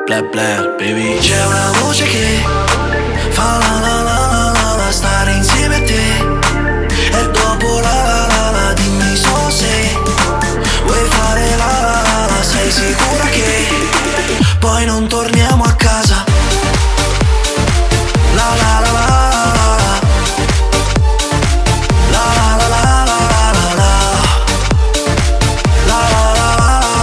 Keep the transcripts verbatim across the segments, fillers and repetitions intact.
bla bla, baby. C'è una voce che fa la la la la la la, stare insieme a te. E dopo la la la la, dimmi solo se vuoi fare la la la la. Sei sicura che poi non torniamo a casa? La la la la la, la la la la la la la, la la la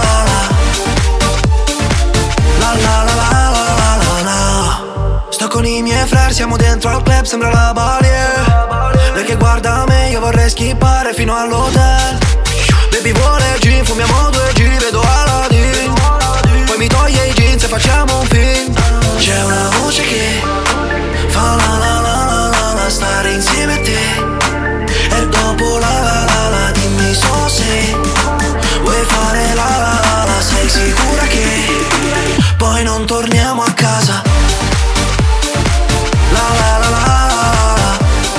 la la la la la la. Sto con i miei frère, siamo dentro al club, sembra la Balie. Lei che guarda me, io vorrei skippare fino all'hotel. Baby vuole gin, fumiamo due G, vedo Aladdin. Poi mi toglie i jeans e facciamo un film. C'è una voce che fa la la la la la la, stare insieme a te. E dopo la la la la, dimmi solo se vuoi fare la la la la. Sei sicura che poi non torniamo a casa? La la la la la,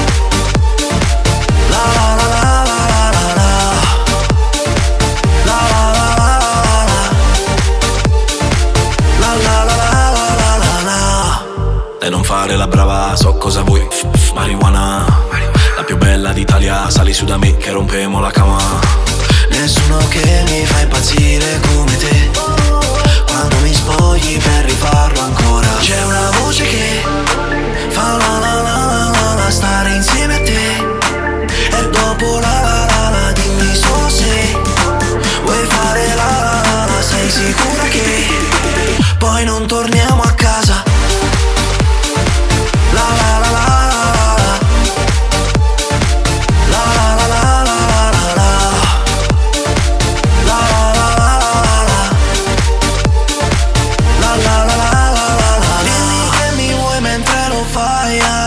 la la la la la la la, la la la la la, la la la la la la. E non fare la brava, so cosa vuoi. Marijuana, la più bella d'Italia, sali su da me che rompemo la cama. Nessuno che mi fa impazzire come te. Quando mi spogli per rifarlo ancora. C'è una voce che fa la la la la la la, stare insieme a te. E dopo la la la la, dimmi solo se vuoi fare la la la la. Sei sicura che poi non torniamo a casa? La la la la la, la la la la la la la, la la la la la, la la la la la la. Dimmi che mi vuoi mentre lo fai.